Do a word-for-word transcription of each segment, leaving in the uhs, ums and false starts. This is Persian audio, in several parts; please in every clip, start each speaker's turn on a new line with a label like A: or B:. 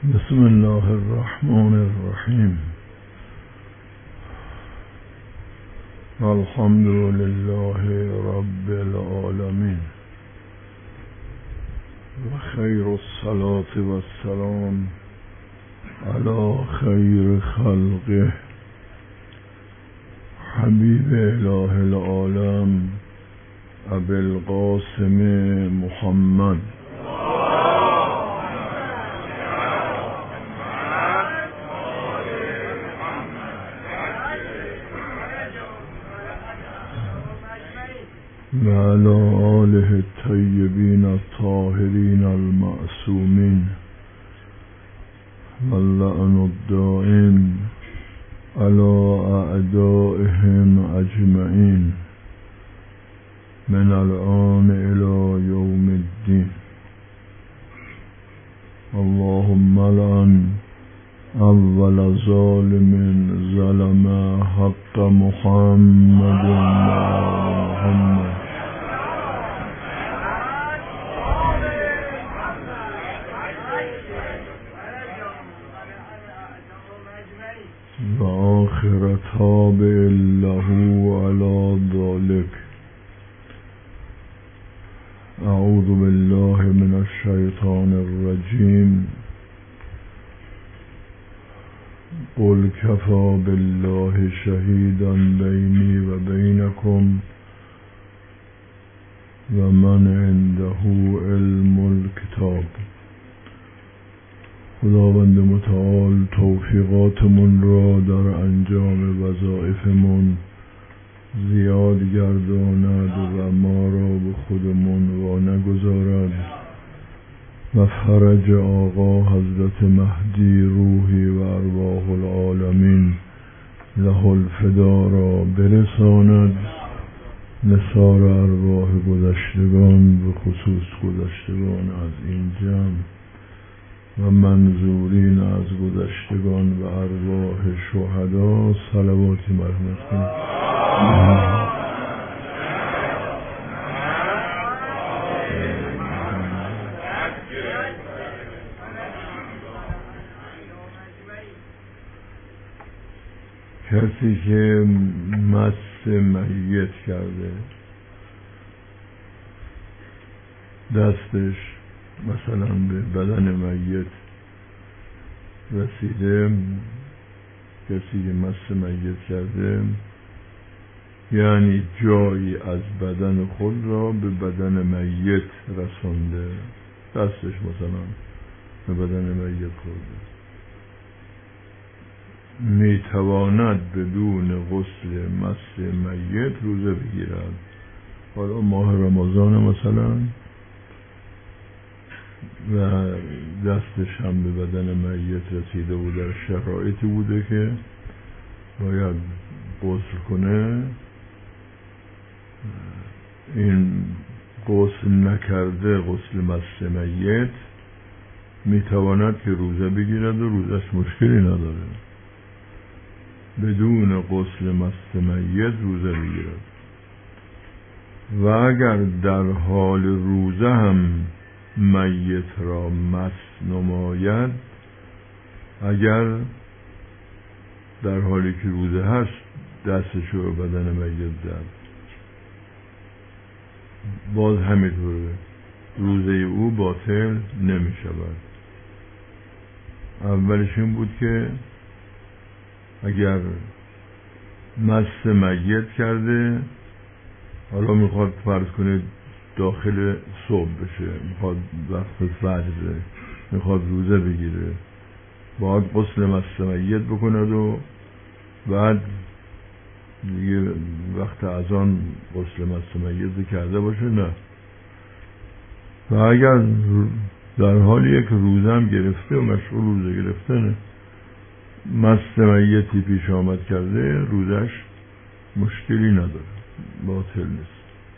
A: بسم الله الرحمن الرحیم. الحمد لله رب العالمین و خیر الصلاة و السلام علی خیر خلقه حبیب اله العالم ابی القاسم محمد و علی آله الطیبین الطاهرین المعصومین و اللعن الدائم علی اعدائهم اجمعین من الآن الی یوم الدین. اللهم لعن اول ظالم ظلم حق محمد محمد و آخر تابع له علی ذلک. اعوذ بالله من الشیطان الرجیم. قل کفی بالله شهیدا بینی و بینکم و من عنده علم الکتاب. خداوند متعال توفیقاتمون را در انجام وظایفمون زیاد گرداند و ما را به خودمون وا نگذارد و فرج آقا حضرت مهدی روحی و ارواح العالمین له الفدا را برساند. نثار ارواح گذشتگان به خصوص گذشتگان از این جمع و منظورین از گذشتگان و ارواح شهدا صلواتی مرحمت کنید. کسی که مس میت کرده، دستش مثلا به بدن میت رسیده، کسی که مس میت کرده یعنی جایی از بدن خود را به بدن میت رسانده، دستش مثلا به بدن میت خورده، میتواند بدون غسل مس میت روزه بگیرد. حالا ماه رمضان مثلا و دستش هم به بدن میت رسیده و در شرایطی بوده که باید غسل کنه، این غسل نکرده، غسل مس میت، میتواند که روزه بگیرد و روزش مشکلی نداره، بدون غسل مس میت روزه بگیرد. و اگر در حال روزه هم میت را مس نماید، اگر در حالی که روزه هست دستش رو بدن میت زد، باز همینطوره، روزه او باطل نمی شود. اولش این بود که اگر مس میت کرده، حالا میخواد فرض کنه داخل صبح بشه، میخواد وقت فجر، میخواد روزه بگیره، باید غسل مس میت بکند و بعد دیگه وقت اذان غسل مس میت کرده باشه. نه، و اگر در حالی که روزه هم گرفته و مشغول روزه گرفتنه، مس میتی پیش آمد کرده، روزش مشکلی نداره، باطل نیست.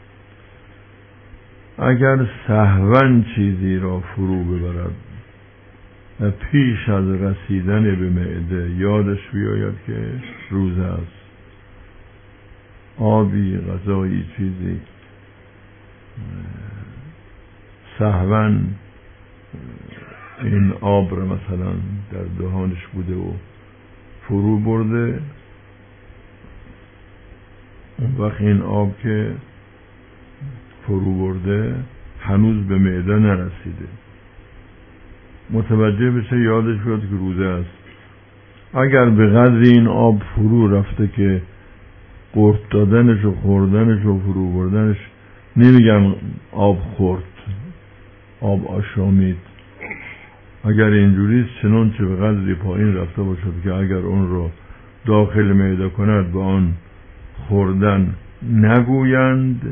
A: اگر سهواً چیزی را فرو ببرد و پیش از رسیدن به معده یادش بیاید که روزه است، آبی، غذایی، چیزی سهواً این آب را مثلا در دهانش بوده و فرو برده، اون وقت این آب که فرو برده هنوز به معده نرسیده، متوجه بشه یادش بیاد که روزه است. اگر به قدر این آب فرو رفته که قورت دادنش و خوردنش و فرو بردنش، نمیگم آب خورد، آب آشامید، اگر اینجوری چنانچه به قدری پایین رفته باشد که اگر اون رو داخل معده کند به آن خوردن نگویند،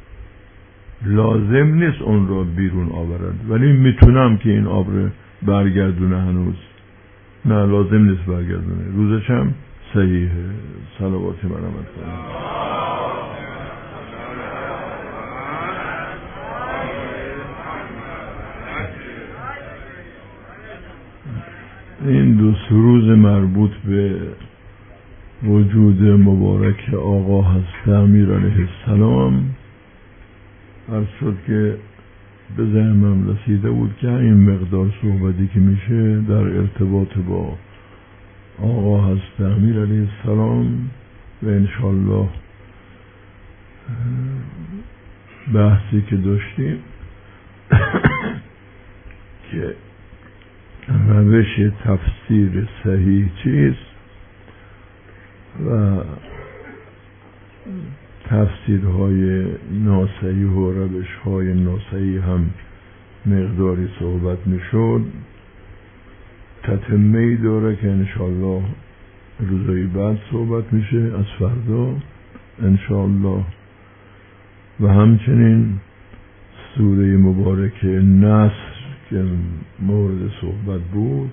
A: لازم نیست اون رو بیرون آورد، ولی میتونم که این آب رو برگردونه. هنوز نه، لازم نیست برگردونه، روزش هم صحیحه. صلوات مرحمت کنید. این دو سروز مربوط به وجود مبارک آقا حضرت امیر علیه السلام عرض شد که به ذهنم رسیده بود که این مقدار صحبتی که میشه در ارتباط با آقا حضرت امیر علیه السلام و انشالله بحثی که داشتیم که روش تفسیر صحیح چیست و تفسیرهای ناصحیح و روشهای ناصحیح هم مقداری صحبت میشد، تتمه‌ای داره که انشالله روزهای بعد صحبت میشه، از فردا انشالله. و همچنین سوره مبارک نصر که مورد صحبت بود،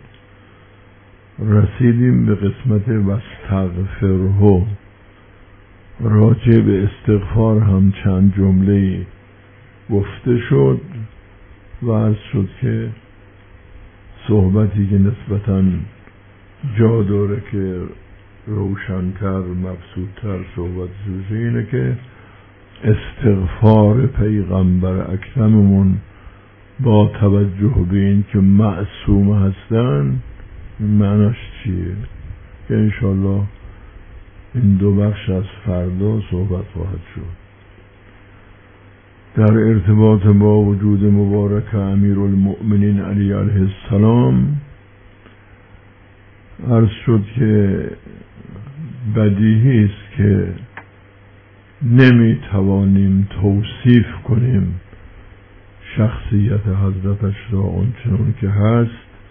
A: رسیدیم به قسمت واستغفره، راجع به استغفار هم چند جمله گفته شد و عرض شد که صحبتی که نسبتاً جا داره که روشن‌تر مبسوط‌تر صحبت بشه اینه که استغفار پیغمبر اکرممون با توجه به این که معصوم هستن معناش چیه، که انشالله این دو بخش از فردا صحبت خواهد شد. در ارتباط با وجود مبارک امیرالمؤمنین علی علیه السلام عرض شد که بدیهی است که نمی توانیم توصیف کنیم شخصیت حضرتش را آنچنان که هست.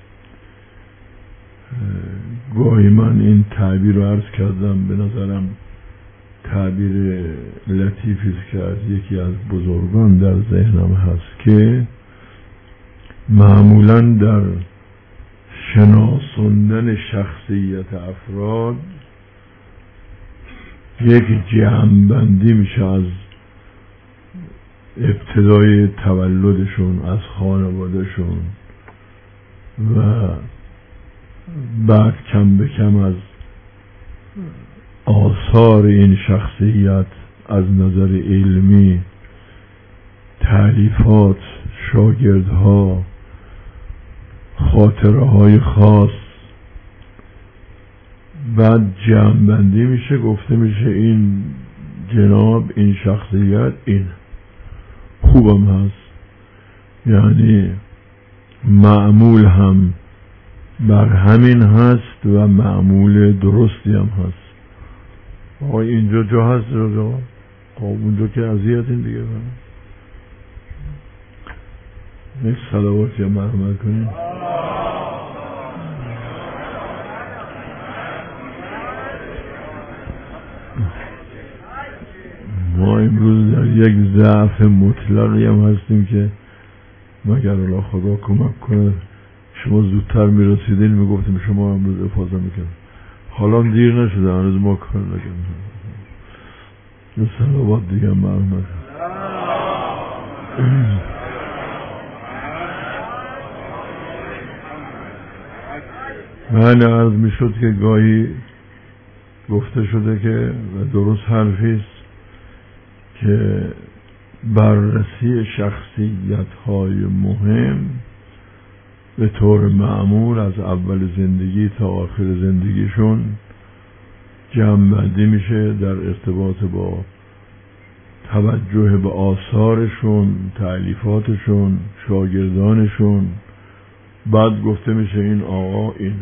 A: گاهی من این تعبیر رو عرض کردم، به نظرم تعبیر لطیفی است که از یکی از بزرگان در ذهنم هست که معمولاً در شناساندن شخصیت افراد یک جمع‌بندی میشه از ابتدای تولدشون، از خانوادهشون و بعد کم به کم از آثار این شخصیت از نظر علمی، تألیفات، شاگردها، خاطره های خاص، بعد جمع‌بندی میشه، گفته میشه این جناب این شخصیت این خوبم هست، یعنی معمول هم بر همین هست و معمول درستی هم هست. آقا اینجا جا هست رجا، آقا اونجا که اذیت این دیگه برم یک صلوات یا مرحمت کنیم. ما امروز در یک ضعف مطلقی هم هستیم که مگر الله خدا کمک کنه شما زودتر میرسیدین میگفتیم شما امروز افاظه میکنیم. حالا دیر نشده، هنوز ما کار نکنیم. یه صلوات دیگه مرحمت. من عرض میشد که گاهی گفته شده که و درست حرفیست که بررسی شخصیت های مهم به طور معمول از اول زندگی تا آخر زندگیشون جمع‌بندی میشه در ارتباط با توجه به آثارشون، تألیفاتشون، شاگردانشون. بعد گفته میشه این آقا این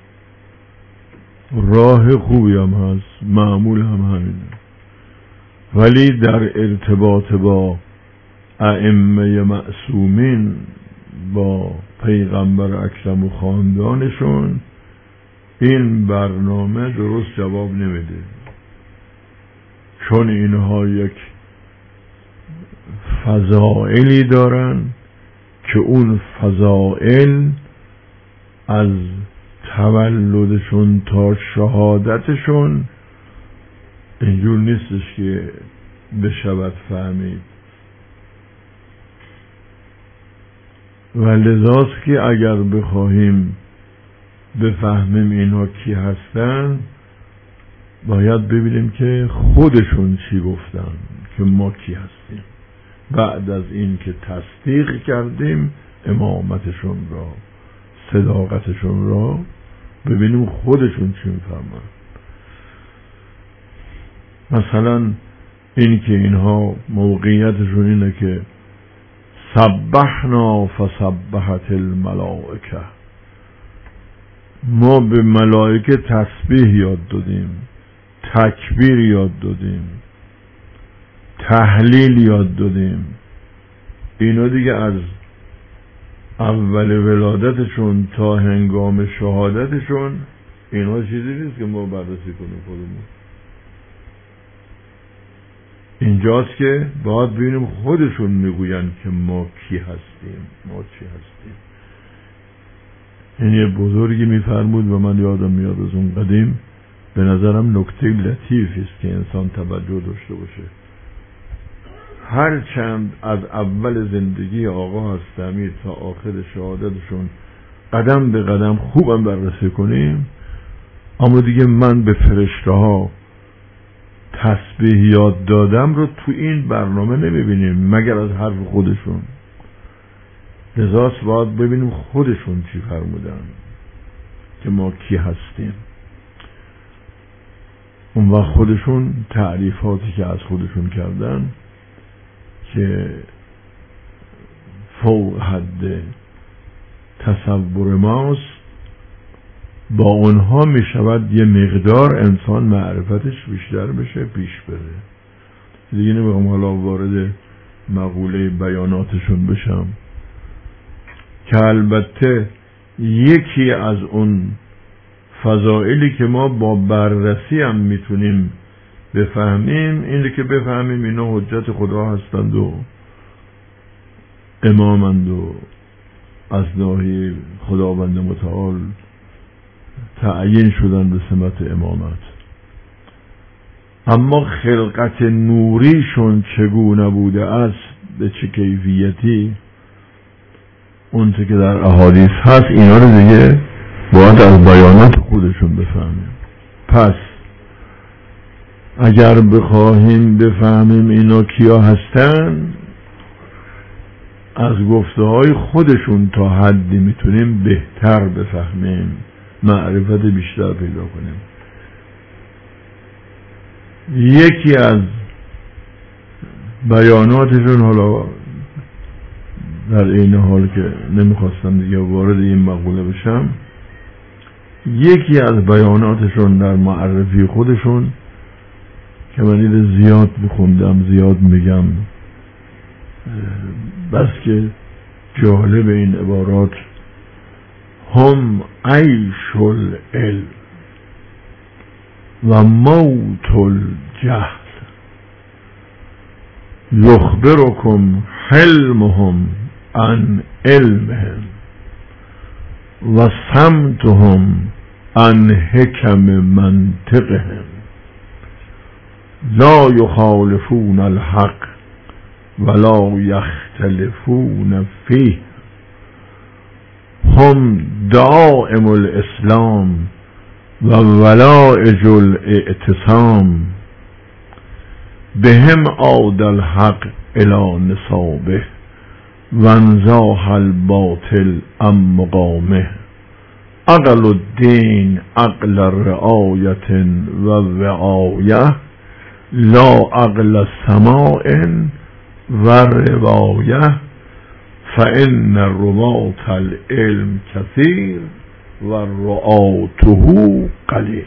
A: راه خوبی هم هست، معمول هم همینه. ولی در ارتباط با ائمه معصومین، با پیغمبر اکرم و خاندانشون، این برنامه درست جواب نمیده، چون اینها یک فضائلی دارن که اون فضائل از تولدشون تا شهادتشون اینجور نیستش که بشود فهمید. و لذاست که اگر بخواهیم بفهمیم اینها کی هستن، باید ببینیم که خودشون چی گفتن که ما کی هستیم، بعد از این که تصدیق کردیم امامتشون را، صداقتشون را، ببینیم خودشون چی میفهمن. مثلا این که اینها موقعیتشون اینه که سبحنا فسبحت الملائکه، ما به ملائکه تسبیح یاد دادیم، تکبیر یاد دادیم، تهلیل یاد دادیم. اینا دیگه از اول ولادتشون تا هنگام شهادتشون اینا چیزی نیست که ما بررسی کنیم خودمون. اینجاست که باید ببینیم خودشون میگوین که ما کی هستیم، ما چی هستیم. این یه بزرگی میفرمود و من یادم میاد از اون قدیم، به نظرم نکته لطیفی است که انسان توجه داشته باشه. هر چند از اول زندگی آقا هستمی تا آخر شهادتشون قدم به قدم خوبم بررسی کنیم، اما دیگه من به فرشته ها تسبیح یاد دادم رو تو این برنامه نمیبینیم مگر از حرف خودشون. لذاست باید ببینیم خودشون چی فرمودن که ما کی هستیم. اون وقت خودشون تعریفاتی که از خودشون کردن که فوق حد تصور ماست، با اونها می شود یه مقدار انسان معرفتش بیشتر بشه، پیش بره. دیگه نمیخوام حالا وارد مقوله بیاناتشون بشم که البته یکی از اون فضائلی که ما با بررسی هم میتونیم بفهمیم اینه که بفهمیم اینا حجت خدا هستند و امامند و از ناحیه خداوند متعال تعیین شدن به سمت امامت. اما خلقت نوریشون چگونه بوده است، به چه کیفیتی، اون که در احادیث هست، اینا رو دیگه باید از بیانات خودشون بفهمیم. پس اگر بخواهیم بفهمیم اینا کیا هستن، از گفته های خودشون تا حدی میتونیم بهتر بفهمیم، معرفت بیشتر پیدا کنیم. یکی از بیاناتشون، حالا در این حال که نمیخواستم دیگه وارد این مقوله بشم، یکی از بیاناتشون در معرفی خودشون که من این زیاد بخوندم زیاد میگم، بس که جالب این عبارات، هم عیش العلم و موت الجهل یخبرکم حلمهم عن علمهم و صمتهم عن حکم منطقهم لا یخالفون الحق ولا یختلفون فیه هم دائم الاسلام و ولائج الاعتصام بهم عاد الحق الى نصابه وانزاح الباطل ام مقامه عقل الدین عقل رعایت و وعایه لا عقل سماع و روایه فان رواة العلم کثیر و رعاته قلیل.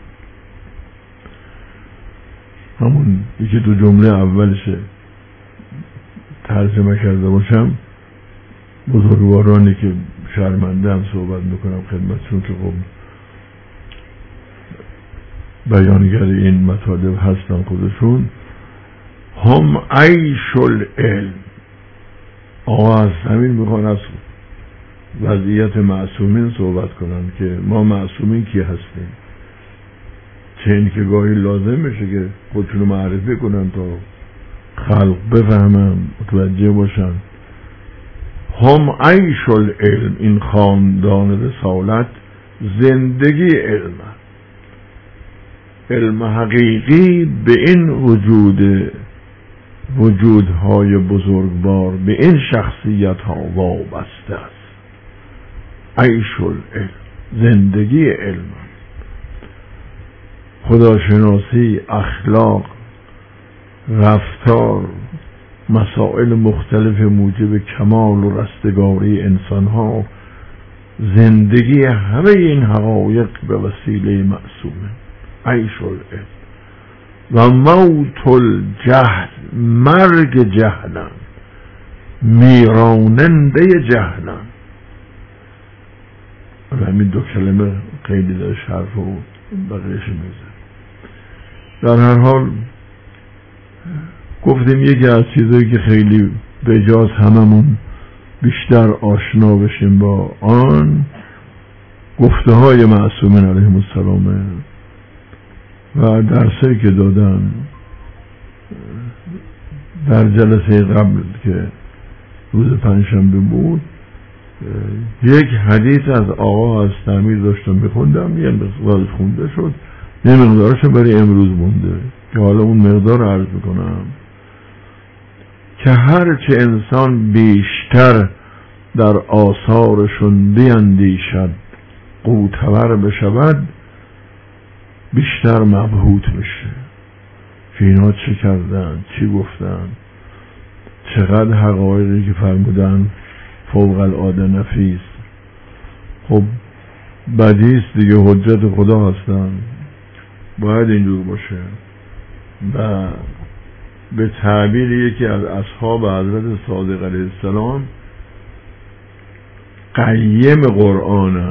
A: همون یکی دو جمله اولش ترجمه کرده باشم. بزرگوارانی که شرمنده هم صحبت میکنم خدمتشون که خب بیانگر این مطالب هستن خودشون. هم عیش العلم. آقا از همین میخوان از وضعیت معصومین صحبت کنن که ما معصومین کی هستیم، چه این که گاهی لازم میشه که خودشونو معرفی کنن تا خلق بفهمن متوجه باشن. هم عیش العلم، این خاندان رسالت زندگی علم، علم حقیقی به این وجود وجودهای بزرگوار، به این شخصیت ها وابسته است. عیش العلم، زندگی علم، خداشناسی، اخلاق، رفتار، مسائل مختلف موجب کمال و رستگاری انسان ها، زندگی همه این حقایق به وسیله معصومه. عیش العلم و موت الجهل، مرگ جهلم، میراننده جهلم. همین دو کلمه خیلی داره شرف و بقیهش میزن. در هر حال گفتیم یکی از چیزایی که خیلی به جاز هممون بیشتر آشنا بشیم با آن گفته های معصومین علیهم السلام و درسی که دادن در جلسه قبل که روز پنجشنبه بود. یک حدیث از آقا از تعمیر داشتم میخوندم، یه مقدار خونده شد، یه مقدارش برای امروز مونده که حالا اون مقدار عرض میکنم که هرچه انسان بیشتر در آثارشون بیندیشد قوتور بشود بیشتر مبهوت میشه که اینا چه کردن، چی گفتن، چقدر حقایقی که فرمودن فوق العاده نفیس. خب بدیست دیگه، حجت خدا هستن، باید اینجور باشه. و به تعبیر یکی از اصحاب حضرت صادق علیه السلام قیم قرآنن،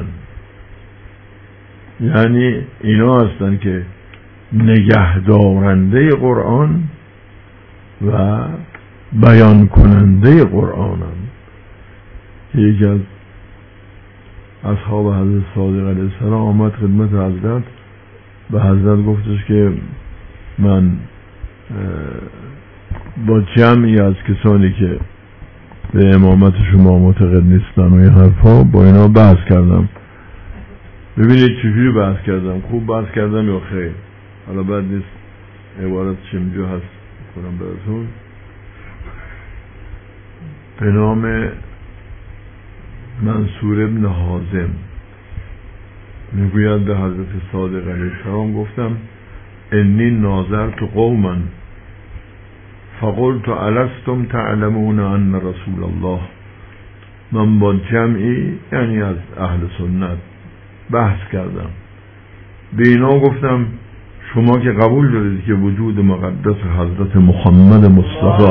A: یعنی اینا هستن که نگهدارنده قرآن و بیان کننده قرآنن. یکی از اصحاب حضرت صادق علیه السلام آمد خدمت حضرت، به حضرت گفتش که من با جمعی از کسانی که به امامت شما معتقد نیستن و این حرفا با اینا بحث کردم. ببینید چجوری بحث کردم، خوب بحث کردم یا خیر؟ حالا بعد نیست عبارت چمجو هست کنم براتون. به نام منصور ابن حازم میگوید به حضرت صادق علیه السلام گفتم انی ناظرت قوما فقلت الستم تعلمون ان رسول الله. من با جمعی یعنی از اهل سنت بحث کردم، به اینا گفتم شما که قبول دارید که وجود مقدس حضرت محمد مصطفی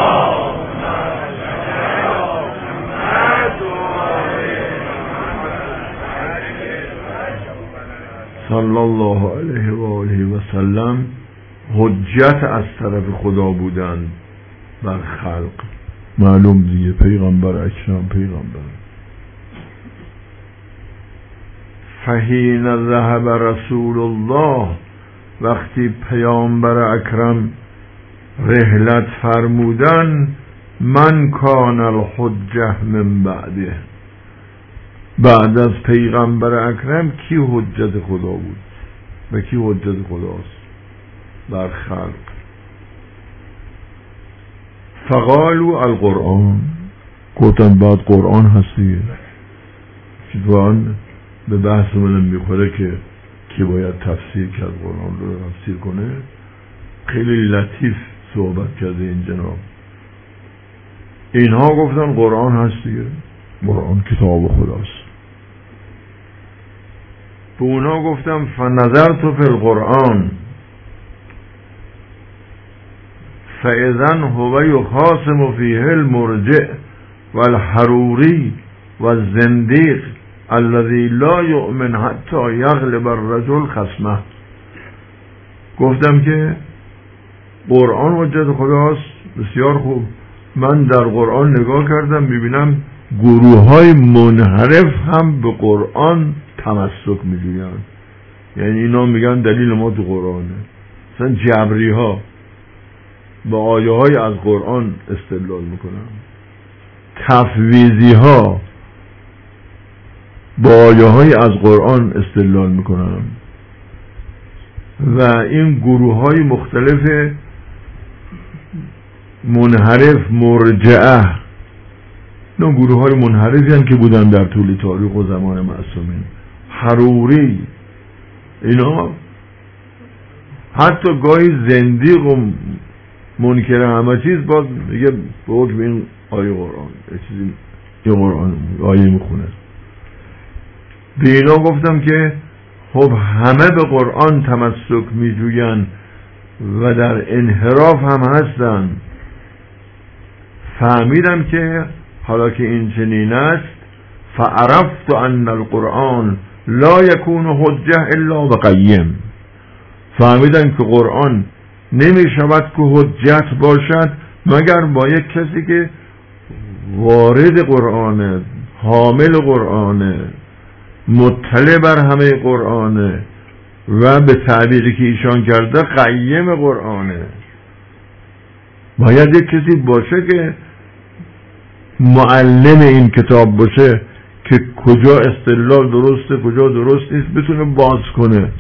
A: صلی الله علیه و آله و سلم حجت از طرف خدا بودن بر خلق، معلوم دیگه پیغمبر اکرم پیغمبر. فحین ذهب رسول الله، وقتی پیامبر اکرم رحلت فرمودن، من کان الحجه من بعده، بعد از پیغمبر اکرم کی حجت خدا بود و کی حجت خداست بر خلق؟ فقالوا القرآن، گفتن بعد قرآن هست دیگه، قرآن به بحث منم میخوره که کی باید تفسیر کرد قرآن رو تفسیر کنه. خیلی لطیف صحبت کرده این جناب. اینها گفتن قرآن هست دیگه، قرآن کتاب خداست. به اونا گفتم فنظرت فی القرآن فاذن هو یخاصم فیه المرجع والحروری والزندیق الذی لا یؤمن حتی یغلب الرجل خصمه. گفتم که قرآن حجت خداست. بسیار خوب. من در قرآن نگاه کردم میبینم گروه های منحرف هم به قرآن تمسک میجوین. یعنی اینا میگن دلیل ما تو قرآنه. مثلا جبری ها با آیه های از قرآن استدلال میکنن، تفویضی ها با آیه های از قرآن استدلال میکنن و این گروه های مختلف منحرف مرجعه، نه گروه های منحرفی هم که بودن در طول تاریخ و زمان معصومین، حروری، اینا حتی گاهی زندیق و منکر همه چیز باز میگه به حکم این آیه قرآن چیزی این قرآن آیه میخونه. به اینا گفتم که خب همه به قرآن تمسک میجوین و در انحراف هم هستن. فهمیدم که حالا که این چنین است، فعرفت ان القرآن لا یکون حجه الا بقیم. فهمیدم که قرآن نمی شود که حجت باشد مگر با یک کسی که وارد قرآنه، حامل قرآنه، مطلع بر همه قرآنه و به تعبیری که ایشان کرده قیم قرآنه. باید یک کسی باشه که معلم این کتاب باشه که کجا استدلال درسته کجا درست نیست بتونه باز کنه.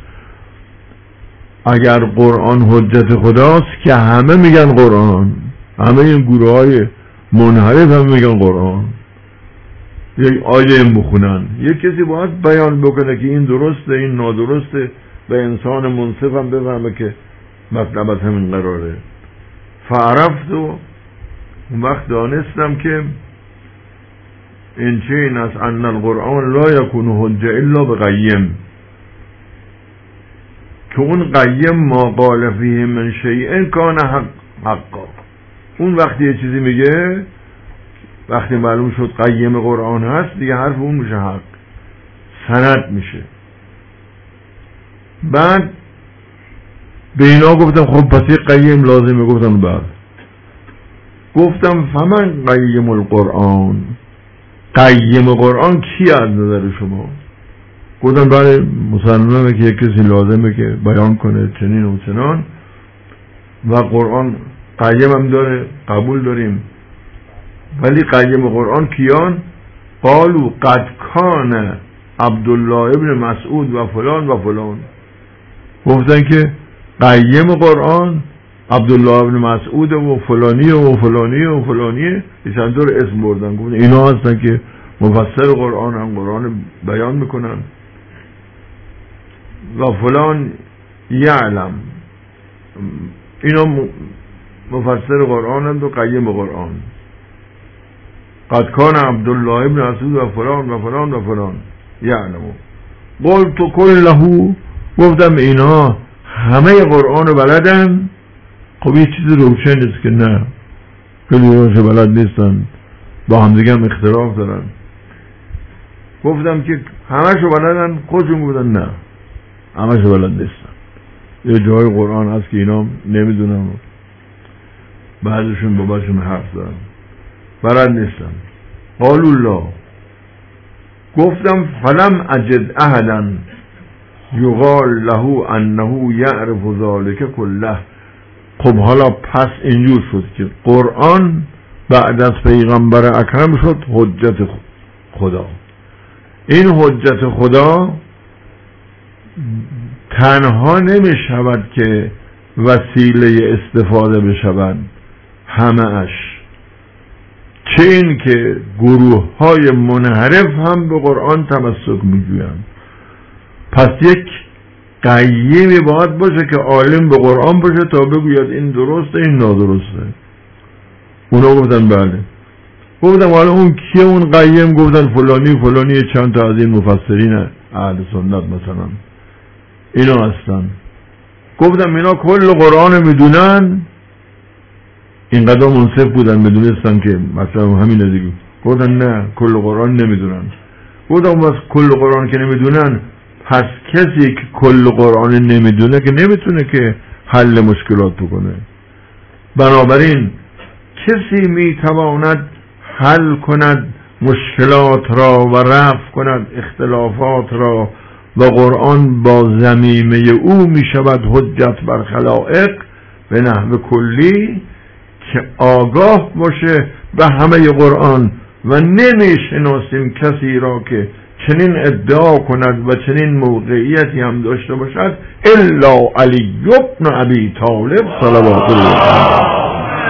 A: اگر قرآن حجت خداست که همه میگن قرآن، همه این گروه های منحرف هم میگن قرآن، یک آیه میخونن، یک کسی باید بیان بکنه که این درسته این نادرسته، به انسان منصف هم بفهمه که مطلب از همین قراره. فعرفت و اون وقت دانستم که این چه این است ان القرآن لا یکون حجه الا بقیم، که اون قیم ما قال فیه من شیء کان حق حقا. اون وقتی یه چیزی میگه، وقتی معلوم شد قیم قرآن هست دیگه حرف اون میشه حق، سند میشه. بعد به اینا گفتم خب پس یک قیم لازمه. گفتم بعد گفتم فمن قیم القرآن، قیم قرآن کی از نظر شما؟ گفتم بله مسلمانه که یک کسی لازمه که بیان کنه چنین و چنان و قرآن قیم هم داره، قبول داریم، ولی قیم قرآن کیان؟ قالو قد کان عبدالله ابن مسعود و فلان و فلان. گفتن که قیم قرآن عبدالله ابن مسعود و فلانی و فلانی و فلانی، چند دور اسم بردن. گفتن اینا هستن که مفسر قرآن هم قرآن بیان میکنن و فلان یعلم، اینا مفسر قرآن هم و قیم قرآن. قد کان عبدالله ابن مسعود و فلان و فلان و فلان یعلمو. قلت کله، گفتم اینا همه قرآن رو بلدن. خب یه چیز روشن است که نه، خیلی روش بلد نیستن، با هم دیگه هم اختلاف دارن. گفتم که همه شو بلدن، خودشون گفتن نه همه شو بلد نیستن، یه جای قرآن هست که اینا نمیدونن، بعضشون باباشون حرف دارن بلد نیستن. قالوا الله. گفتم فلم اجد احدا یقال له انه یعرف ذلك کله. خب حالا پس اینجور شد که قرآن بعد از پیغمبر اکرم شد حجت خدا. این حجت خدا تنها نمی شود که وسیله استفاده بشود همه اش، چه این که گروه های منحرف هم به قرآن تمسک میجویند. پس یک قیمی باید باشه که عالم به قرآن باشه تا بگوید این درسته این نادرسته. اونا گفتن بله. گفتم حالا اون کیه اون قیم؟ گفتن فلانی فلانی چند تا از این مفسرین اهل سنت مثلا اینا هستن. گفتم اینا کل قرآن میدونن؟ اینقدر منصف بودن میدونستن که مثلا همین دیگه. گفتن نه کل قرآن نمیدونن. گفتم بس کل قرآن که نمیدونن، پس کسی که کل قرآن نمیدونه که نمیتونه که حل مشکلات بکنه. بنابراین کسی میتواند حل کند مشکلات را و رفع کند اختلافات را و قرآن با ضمیمه او می شود حجت بر خلائق به نحو کلی که آگاه باشه به همه قرآن و نمی شناسیم کسی را که چنین ادعا کند و چنین موقعیتی هم داشته باشد الا علی بن ابی طالب صلوات الله علیه.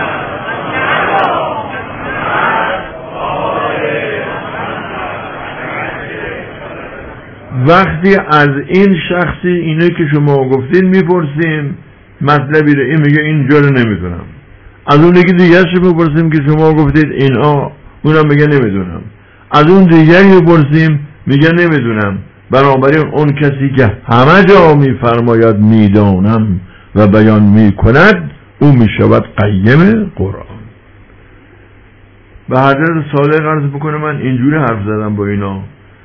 A: وقتی از این شخصی اینه که شما گفتین میپرسیم مطلبی رو، این میگه اینجا رو نمیدونم. از اون یکی دیگرش میپرسیم که شما گفتید اینا، اونم میگه نمیدونم. از اون دیگری میپرسیم میگه نمیدونم. بنابراین اون کسی که همه جا میفرماید میدانم و بیان میکند او میشود قیم قرآن. به حضرت صالح عرض بکنه من اینجوری حرف زدم با اینا،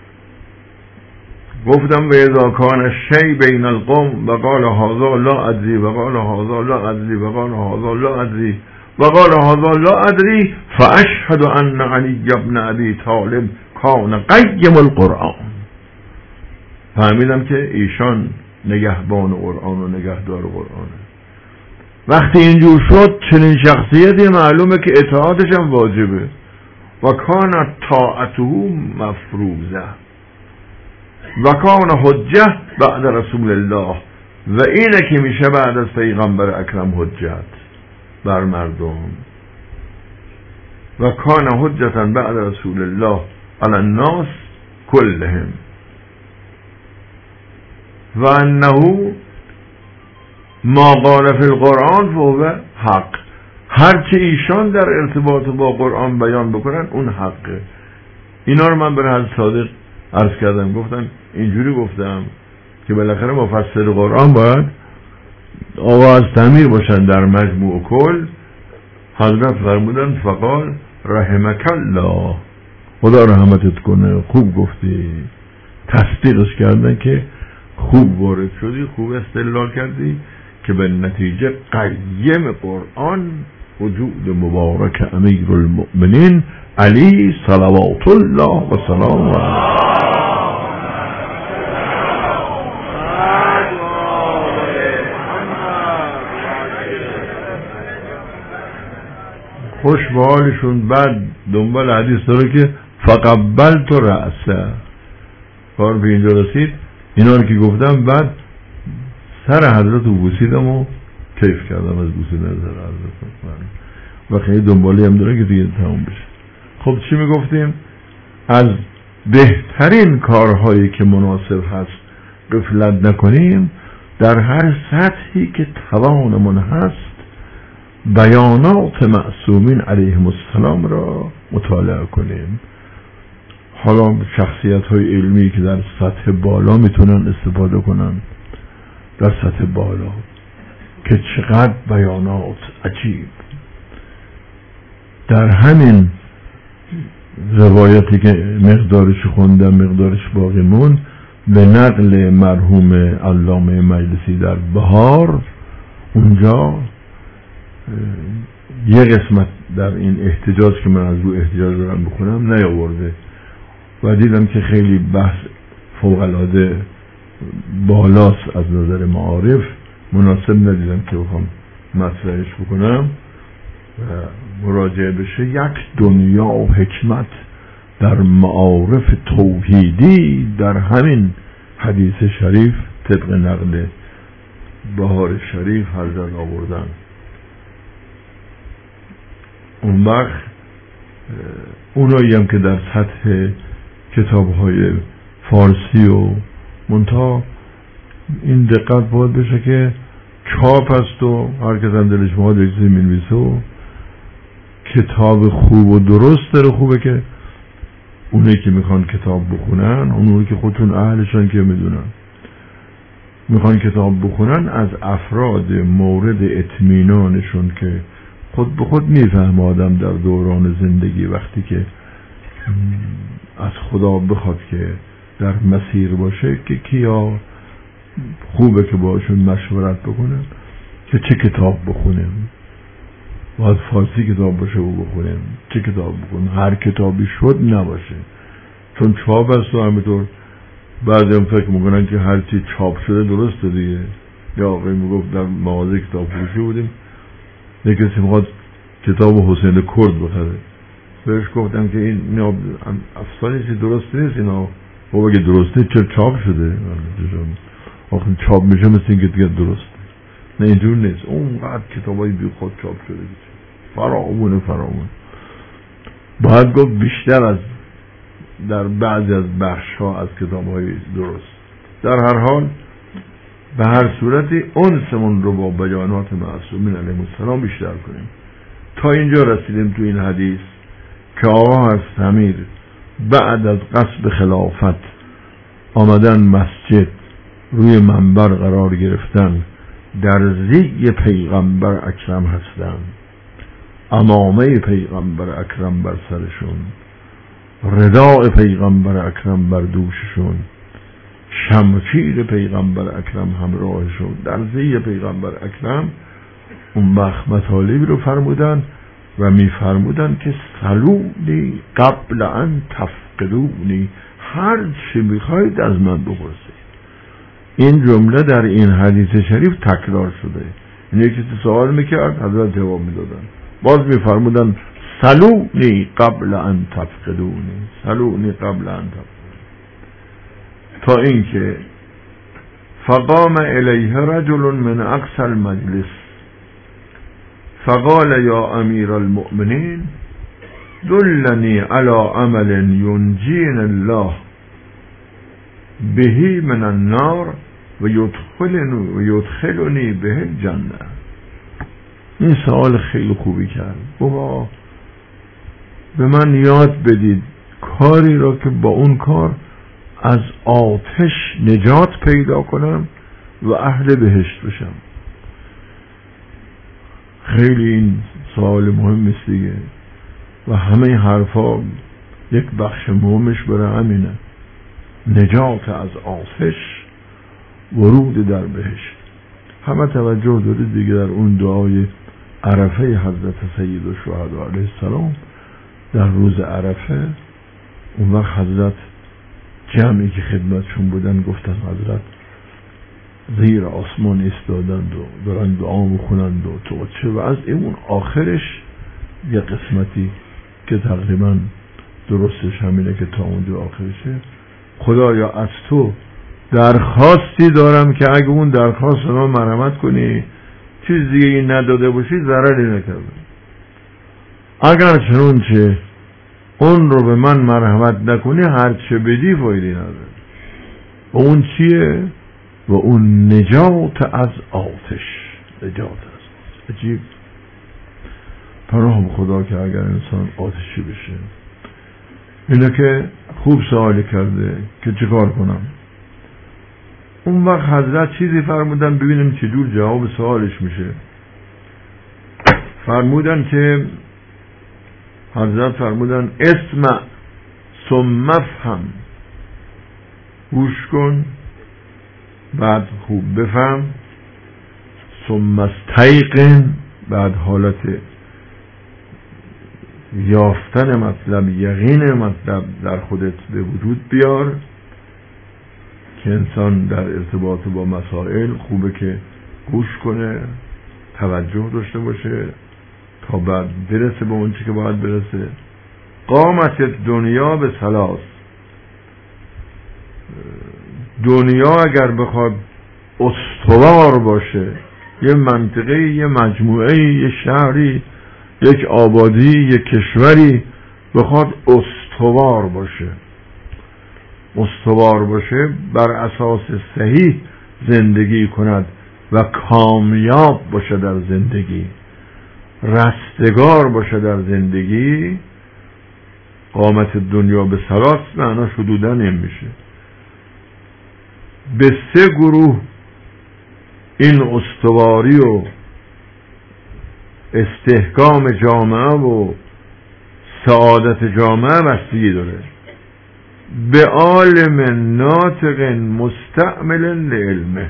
A: گفتم و اذا کان شی بین القوم و قال هذا لا ادری و قال هذا لا ادری و قال هذا لا ادری و قال هذا لا ادری فاشهد ان علی بن ابی طالب کان قیم القرآن. فهمیدم که ایشان نگهبان قرآن و نگهدار قرآنه. وقتی اینجور شد چنین شخصیتی معلومه که اطاعتش هم واجبه. و کان طاعته مفروضه و کان حجه بعد رسول الله، و اینه که میشه بعد از پیغمبر اکرم حجت بر مردم. و کان حجتا بعد رسول الله علی الناس کلهم و انه ما قال فی القرآن فهو حق. هرچه ایشان در ارتباط با قرآن بیان بکنن اون حقه. اینا رو من به حضرت صادق عرض کردم، گفتم اینجوری گفتم که بالاخره مفسر قرآن باید آواز تعمیر باشن در مجموع کل. حضرت فرمودن فقال رحمک الله، خدا رحمتت کنه، خوب گفتی. تصدیقش کردن که خوب وارد شدی، خوب استدلال کردی که به نتیجه قیم قرآن وجود مبارک امیر المؤمنین علی صلوات الله و سلام علیه. خوش به حالشون. بعد دنبال حدیث داره که فقبل تو رأسه. کار به اینجا رسید، اینا رو که گفتم بعد سر حضرت رو بوسیدم و کیف کردم از بوسیدن سر حضرت و خیلی دنبالی هم داره که دیگه تمام بشه. خب چی میگفتیم؟ از بهترین کارهایی که مناسب هست غفلت نکنیم، در هر سطحی که توانمون هست بیانات معصومین علیهم السلام را مطالعه کنیم. حالا شخصیت های علمی که در سطح بالا میتونن استفاده کنن، در سطح بالا که چقدر بیانات عجیب. در همین روایتی که مقدارش خوندم مقدارش باقی مون، به نقل مرحوم علامه مجلسی در بهار، اونجا یه قسمت در این احتجاج که من از رو احتجاج دارم بکنم نیاورده و دیدم که خیلی بحث فوق‌العاده بالاست از نظر معارف، مناسب ندیدم که بخوام مطرحش بکنم و مراجعه بشه. یک دنیا و حکمت در معارف توحیدی در همین حدیث شریف طبق نقل بهار شریف حضرت آوردن. اون وقت اونایی هم که در سطح کتاب‌های فارسی و منتها این دقت باید بشه که چاپ است و هر کس هم دلش میخواد یک چیزی می‌نویسه و کتاب خوب و درست داره. خوبه که اونایی که میخوان کتاب بخونن، اونایی که خودتون اهلشان که میدونن میخوان کتاب بخونن، از افراد مورد اطمینانشون که خود به خود میفهم آدم در دوران زندگی وقتی که از خدا بخواد که در مسیر باشه که کیا خوبه که باشون مشورت بکنه که چه کتاب بخونیم. باید فارسی کتاب باشه و بخونیم، چه کتاب بخونیم، هر کتابی شد نباشه چون چاپ است و همینطور بعضی هم فکر میکنن که هر چی چاپ شده درسته دیگه. یا آقای میگفت در مغازه کتاب فروشی بودیم، یک کسی میخواد کتاب حسین کرد بخره، بهش گفتم که این افسانه چی درست نیست اینا. او بگه درست نیست چرا چاپ شده؟ آخه چاپ میشه مثل این که دیگه درست نه، اینجور نیست. اونقدر کتابای بی خود چاپ شده فراوونه فراوونه. باید گفت بیشتر از در بعضی از بخش ها از کتاب های درست. در هر حال به هر صورتی انسمون رو با بیانات معصومین علیهم السلام بیشتر کنیم. تا اینجا رسیدیم تو این حدیث که آقا هست امیر بعد از غصب خلافت آمدن مسجد، روی منبر قرار گرفتن، در زی پیغمبر اکرم هستن، امامه پیغمبر اکرم بر سرشون، رداء پیغمبر اکرم بر دوششون، شمشیر پیغمبر اکرم همراهشون، در زی پیغمبر اکرم اون وقت مطالبی رو فرمودن و می فرمودن که سلونی قبل ان تفقدونی، هر چی میخواید از من بپرسید. این جمله در این حدیث شریف تکرار شده. این یکی سوال میکرد حضرت جواب میدادن، باز میفرمودن سلونی قبل ان تفقدونی، سلونی قبل ان تفقدونی، تا اینکه فقام الیه رجل من اقصى المجلس فقال یا امیر المؤمنین دلنی علی عمل ینجین الله بهی من النار و یدخلنی و یدخلنی به الجنه. این سوال خیلی خوبی کرد. بابا به من یاد بدید کاری را که با اون کار از آتش نجات پیدا کنم و اهل بهشت بشم. خیلی این سوال مهم است دیگه و همه حرفا یک بخش مهمش برای همینه، نجات از آتش، ورود در بهشت. همه توجه دارید دیگه در اون دعای عرفه حضرت سید الشهدا علیه السلام در روز عرفه، اون وقت حضرت جمعی که خدمتشون بودن گفتن حضرت زیر آسمان ایستادند و دارن دعا میخونند و تو چه و از این آخرش یه قسمتی که تقریبا درستش همینه که تا اونجا آخرشه، خدایا از تو درخواستی دارم که اگه اون درخواست رو مرحمت کنی، چیز دیگه این نداده باشی، ضرری نکردم. اگر چنون چه اون رو به من مرحمت نکنی، هر چه بدی فایده نداره. و اون چیه؟ و اون نجات از آتش. نجات از عجیب. پناه خدا که اگر انسان آتشی بشه. اینه که خوب سوالی کرده که چیکار کنم. اون وقت حضرت چیزی فرمودن، ببینیم چجور جواب سوالش میشه. فرمودن که حضرت فرمودن اسمع ثم افهم، گوش کن بعد خوب بفهم، ثم استیقن، بعد حالت یافتن مطلب، یقین مطلب در خودت به وجود بیار که انسان در ارتباط با مسائل خوبه که گوش کنه، توجه داشته باشه تا بعد برسه به اون چی که باید برسه. قامت دنیا به ثلاث، دنیا اگر بخواد استوار باشه، یه منطقه، یه مجموعه، یه شهری، یک آبادی، یک کشوری بخواد استوار باشه، استوار باشه بر اساس صحیح زندگی کند و کامیاب باشه در زندگی، رستگار باشه در زندگی، قامت دنیا به ثلاث معنا شدودن این میشه. به سه گروه این استواری و استحکام جامعه و سعادت جامعه بستگی داره. به عالم ناطق مستعمل لعلمه،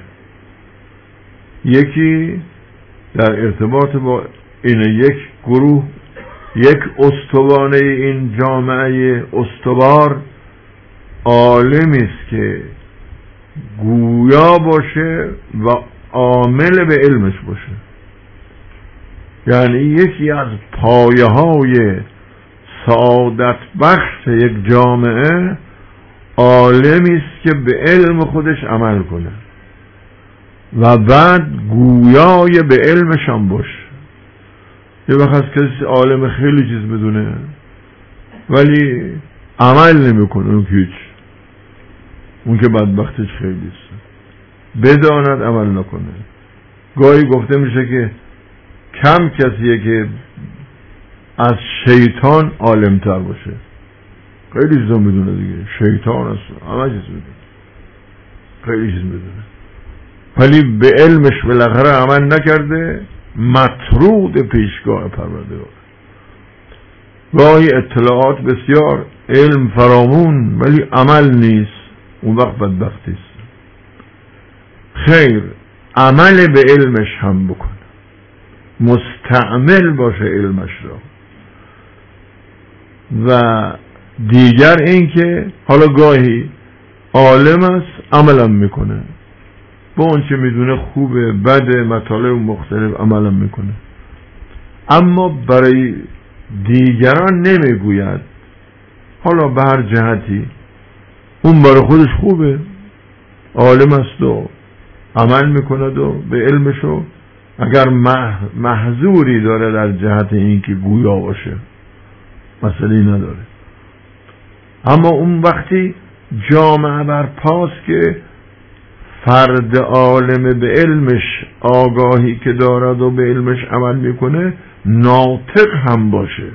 A: یکی در ارتباط با این یک گروه، یک استوانه این جامعه استوار عالمی است که گویا باشه و عامل به علمش باشه. یعنی یکی از پایه های سعادت بخش یک جامعه عالمی است که به علم خودش عمل کنه و بعد گویای به علمش هم باشه. یه وقت از کسی عالم خیلی چیز بدونه ولی عمل نمیکنه، اون که هیچ، اون که بدبختش خیلی است، بداند عمل نکنه. گاهی گفته میشه که کم کسیه که از شیطان عالمتر باشه. خیلی چیزا میدونه دیگه، شیطان است، همه چیز میدونه، خیلی چیز میدونه، ولی به علمش بالاخره عمل نکرده، مطرود پیشگاه پروردگار. گاهی اطلاعات بسیار، علم فرامون، ولی عمل نیست، اون وقت بدبختی است. خیر، عمل به علمش هم بکنه، مستعمل باشه علمش را. و دیگر این که حالا گاهی عالم است عملم میکنه، با اون چه میدونه خوبه بده، مطالب مختلف عملم میکنه، اما برای دیگران نمیگوید. حالا به هر جهتی اون برای خودش خوبه، عالم است و عمل میکند و به علمشو، اگر محظوری داره در جهت این که گویا باشه مسئله نداره. اما اون وقتی جامعه برپاست که فرد عالم به علمش آگاهی که دارد و به علمش عمل میکنه ناطق هم باشه،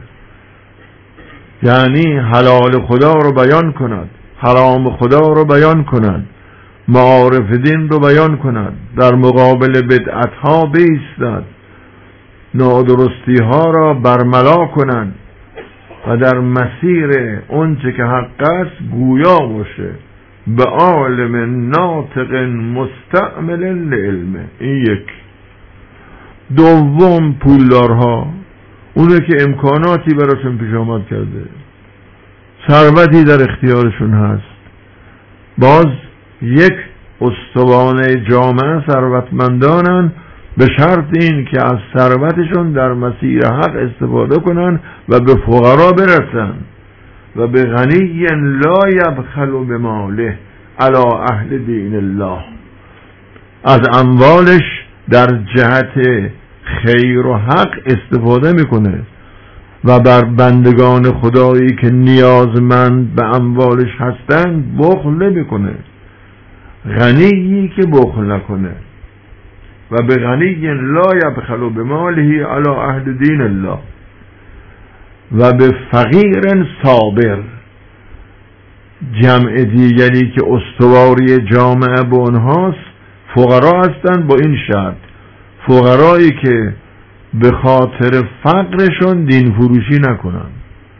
A: یعنی حلال خدا رو بیان کند، حرام خدا رو بیان کند، معارف دین رو بیان کند، در مقابل بدعت ها بایستد، نادرستی ها را برملا کند و در مسیر اونچه که حق است گویا باشه، به عالم ناطق مستعمل لعلمه. این یک. دوم، پولدارها، اونه که امکاناتی براشون پیش آمد کرده، ثروتی در اختیارشون هست، باز یک استوانه جامعه ثروتمندانن، به شرط این که از ثروتشون در مسیر حق استفاده کنن و به فقرا برسن. و به غنی لا یبخل بماله علی اهل دین الله، از اموالش در جهت خیر و حق استفاده میکنه و بر بندگان خدایی که نیازمند به اموالش هستند بخل نمیکنه. غنیی که بخل نکنه. و به غنی لا یبخل بماله علی اهل دین الله. و به فقیر صابر، جمع دیگری که استواری جامعه به اونهاست فقرا هستند، با این شرط فقرایی که به خاطر فقرشون دین فروشی نکنن،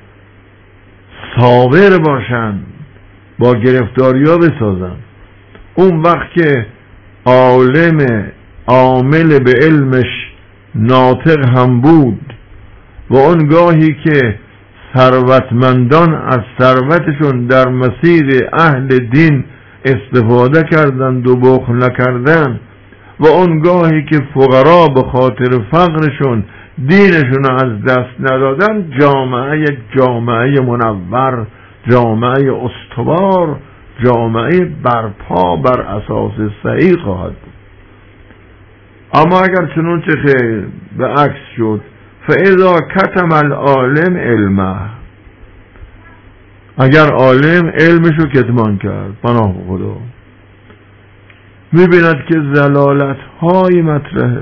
A: صابر باشن، با گرفتاریا بسازن. اون وقت که عالم عامل به علمش ناطق هم بود و اون گاهی که ثروتمندان از ثروتشون در مسیر اهل دین استفاده کردند و بخل نکردند و اون گاهی که فقرا به خاطر فقرشون دینشون از دست ندادن، جامعه یک جامعه منور، جامعه استوار، جامعه برپا بر اساس صحیح خواهد بود. اما اگر چنانچه خیر به عکس شد، فاذا کتم العالم علمه، اگر عالم علمشو کتمان کرد، پناه خدا، میبیند که ضلالت های مطرحه،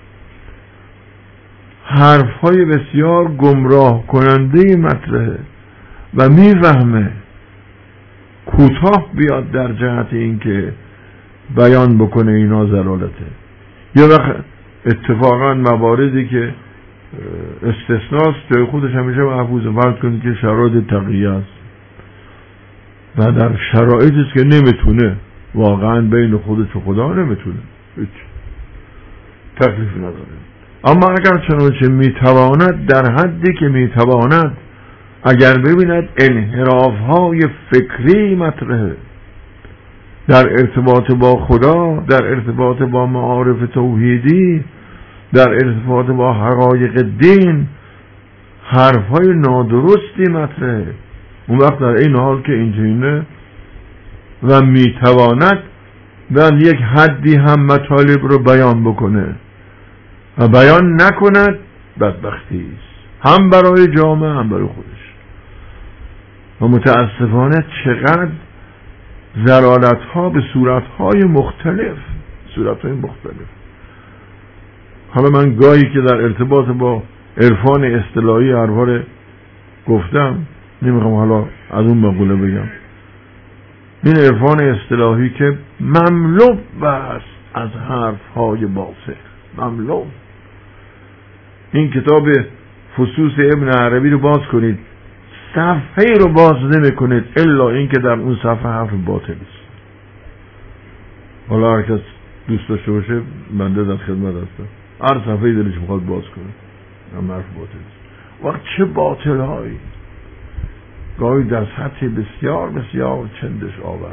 A: حرف های بسیار گمراه کننده مطرحه و میفهمه کوتاه بیاد در جهت این که بیان بکنه اینا ضلالته. یه وقت اتفاقا مواردی که استثناست جای خودش همیشه محفوظه. فرض کنید که شرایط تقیه است و در شرایطی است که نمیتونه واقعا بین خودش و خدا نمیتونه، هیچ تکلیف نداره. اما اگر چنانچه میتواند در حدی که میتواند، اگر ببیند انحراف های فکری مطرحه در ارتباط با خدا، در ارتباط با معارف توحیدی، در ارتباط با حقایق دین، حرف های نادرستی مطرحه، اون وقت در این حال که اینجوینه و میتواند در یک حدی هم مطالب رو بیان بکنه و بیان نکند، بدبختی است، هم برای جامعه هم برای خودش. و متاسفانه چقدر ضلالت ها به صورت های مختلف صورت های مختلف. حالا من گاهی که در ارتباط با عرفان اصطلاحی هر بار گفتم، نمیخوام حالا از اون مقوله بگم، این عرفان اصطلاحی که مملو است از حرف های باطل، مملو. این کتاب فصوص ابن عربی رو باز کنید، صفحه رو باز نمی کنید الا این که در اون صفحه حرف باطل است. حالا هر کس دوست داشته باشه بنده در خدمت هستم، هر صفحه دلش میخواد باز کنه، هم حرف باطل است. وقت چه باطل هایی گاهی در سطح بسیار بسیار چندش آورد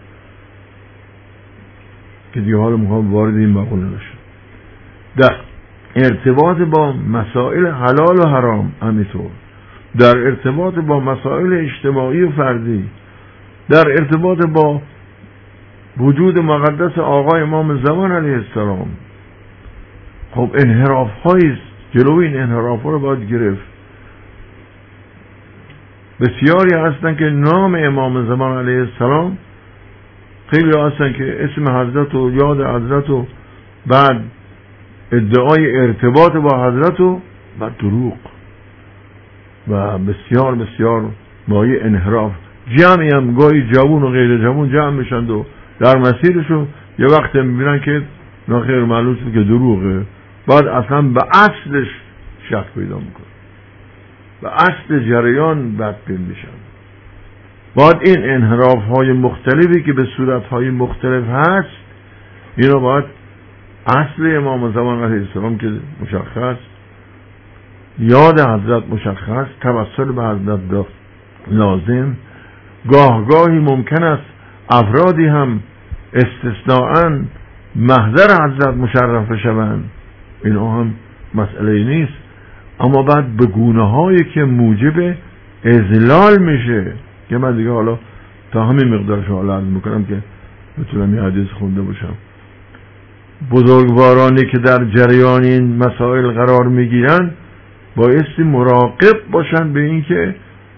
A: که دیگه حالا میخوام وارد این مقوله نشم. در ارتباط با مسائل حلال و حرام همینطور، در ارتباط با مسائل اجتماعی و فردی، در ارتباط با وجود مقدس آقای امام زمان علیه السلام، خب انحراف هاییست، جلوی این انحراف ها رو باید گرفت. بسیاری هستن که نام امام زمان علیه السلام، خیلی هستن که اسم حضرت و یاد حضرت و بعد ادعای ارتباط با حضرت و بعد دروغ و بسیار بسیار مایه انحراف. جمعی هم گاهی جوون و غیر جوون جمع میشند و در مسیرشون یه وقت میبینن که ناخیر معلوم شد که دروغه، بعد اصلا به اصلش شک پیدا میکنه، به اصل جریان بدبین میشن. باید این انحراف های مختلفی که به صورت های مختلف هست، اینو باید اصل امام زمان علیه السلام که مشخص، یاد حضرت مشخص، توسل به حضرت لازم، گاه گاهی ممکن است افرادی هم استثناءً محضر حضرت مشرف بشوند، اینا هم مسئله نیست، اما بعد به گونه هایی که موجب اذلال میشه که من دیگه حالا تا همین مقدارش حالا عرض میکنم که بتونم یه حدیث خونده باشم. بزرگوارانی که در جریان این مسائل قرار میگیرن بایستی مراقب باشن به این که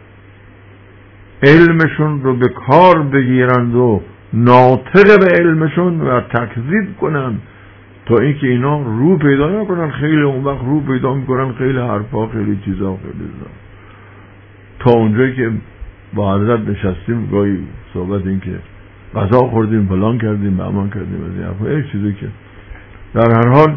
A: علمشون رو به کار بگیرند و ناطق به علمشون و تکذیب کنن، تا اینکه اینا رو پیدا نکنن. خیلی اون وقت رو پیدا میکنن، خیلی حرفا، خیلی چیزا، خیلی چیزا، تا اونجایی که با حضرت نشستیم گاهی صحبت این که غذا خوردیم، فلان کردیم، بهمان کردیم، از این حرفا، یک چیزی که در هر حال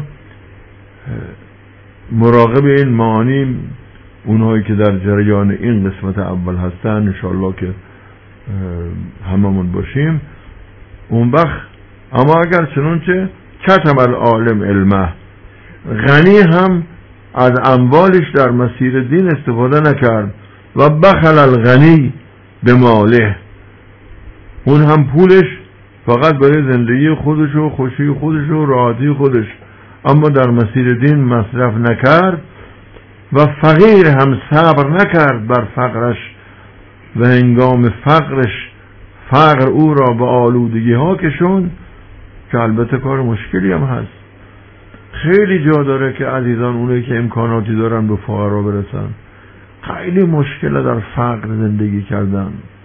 A: مراقب این معانی اونهایی که در جریان این قسمت اول هستن انشاءالله که هممون باشیم اون وقت. اما اگر چنانچه کتم العالم علمه، غنی هم از اموالش در مسیر دین استفاده نکرد و بخل الغنی به ماله، اون هم پولش فقط برای زندگی خودش و خوشی خودش و راحتی خودش، اما در مسیر دین مصرف نکرد و فقیر هم صبر نکرد بر فقرش و هنگام فقرش فقر او را به آلودگی ها کشوند، که البته کار مشکلی هم هست. خیلی جا داره که عزیزان اونایی که امکاناتی دارن به فقرا برسن، خیلی مشکل در فقر زندگی کردن.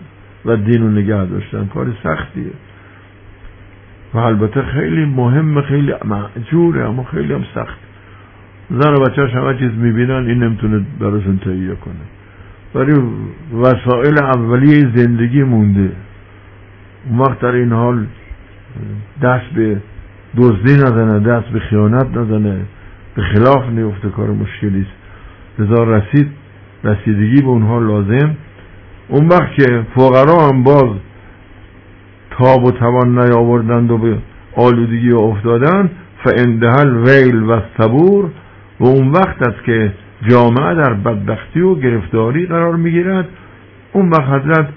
A: و دین رو نگه داشتن کار سختیه و البته خیلی مهمه، خیلی مأجوره، اما خیلی هم سخت. زن و بچه‌اش همه چیز میبینن، این نمیتونه براشون تهیه کنه. ولی وسایل اولیه زندگی مونده. اون وقت در این حال دست به دزدی نزنه، دست به خیانت نزنه، به خلاف نیفته، کار مشکلی است. لذا رسید رسیدگی به اونها لازم. اون وقت که فقرا هم باز تاب و توان نیاوردند و به آلودگی افتادند، فاندهل ویل و صبور، و اون وقت است که جامعه در بدبختی و گرفتاری قرار میگیرد. اون وقت حضرت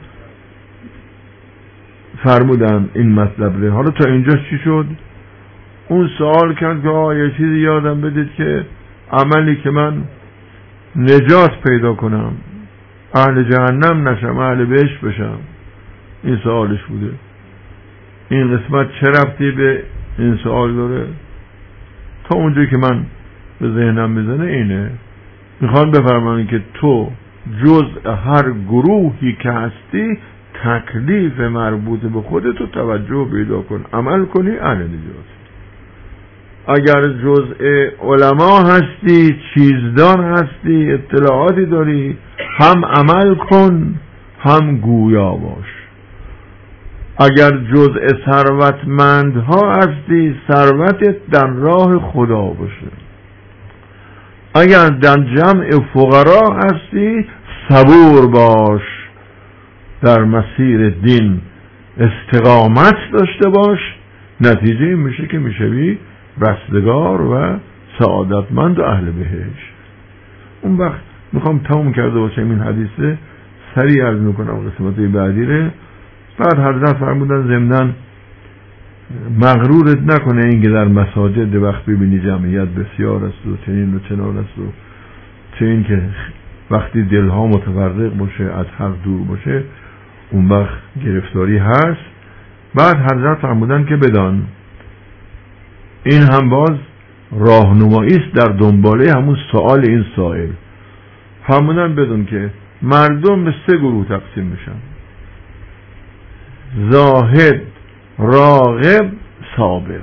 A: فرمودن این مطلب ره. حالا تا اینجا چی شد؟ اون سوال کرد که آه یه چیزی یادم بدید که عملی که من نجات پیدا کنم، اهل جهنم نشم، اهل بهشت بشم. این سوالش بوده. این قسمت چه ربطی به این سوال داره؟ تا اونجایی که من به ذهنم میزنه اینه، میخوان بفرمایند که تو جزء هر گروهی که هستی تکلیف مربوط به خودتو توجه پیدا کن، عمل کنی اهل نجات. اگر جزء علما هستی، چیزدان هستی، اطلاعاتی داری، هم عمل کن هم گویا باش. اگر جزء ثروتمندها هستی، ثروتت در راه خدا باشه. اگر در جمع فقرا هستی، صبور باش، در مسیر دین استقامت داشته باش. نتیجه این میشه که میشوی رستگار و سعادتمند و اهل بهشت. اون وقت میخوام تموم کرده باشم این حدیثه، سریع عرض میکنم قسمت بعدی ره. بعد حضرت فرمودن ضمناً مغرورت نکنه این که در مساجد وقت ببینی جمعیت بسیار است و چنین و چنان است و چه این که وقتی دلها متفرق باشه، از حق دور باشه، اون وقت گرفتاری هست. بعد حضرت فرمودن که بدان این هم باز راهنمایی است در دنباله همون سوال این سائل. فرمودن بدون که مردم به سه گروه تقسیم میشن: زاهد، راغب، صابر.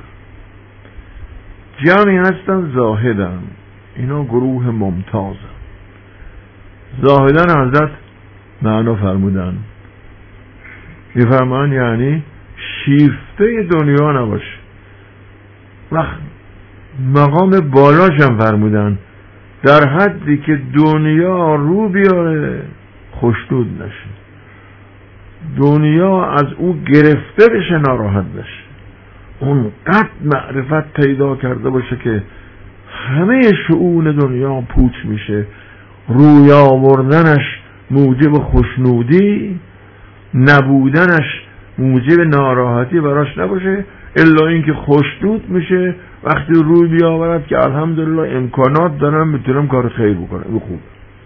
A: جمعی هستن زاهدن، اینا گروه ممتازن. زاهدن حضرت معنا فرمودن، میفرمان یعنی شیفته دنیا نباشه. وقت مقام بالاش هم فرمودن در حدی که دنیا رو بیاره خوشنود نشه، دنیا از او گرفته بشه، ناراحت بشه. اون قد معرفت پیدا کرده باشه که همه شؤون دنیا پوچ میشه، روی آوردنش موجب خوشنودی، نبودنش موجب ناراحتی براش نباشه، الا اینکه خوشنود میشه وقتی روی بیاورد که الحمدلله امکانات دارم میتونم کار خیر بکنم. خوب.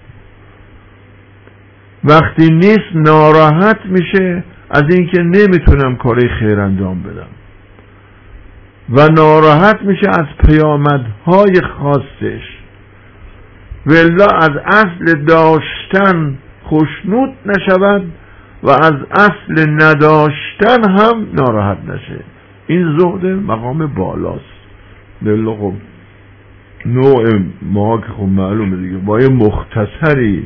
A: وقتی نیست ناراحت میشه از اینکه نمیتونم کار خیر انجام بدم و ناراحت میشه از پیامدهای خاصش. والله از اصل داشتن خوشنود نشود و از اصل نداشتن هم ناراحت نشه. این زهد مقام بالاست. والله خب نوع ما که خب معلومه دیگه، با یه مختصری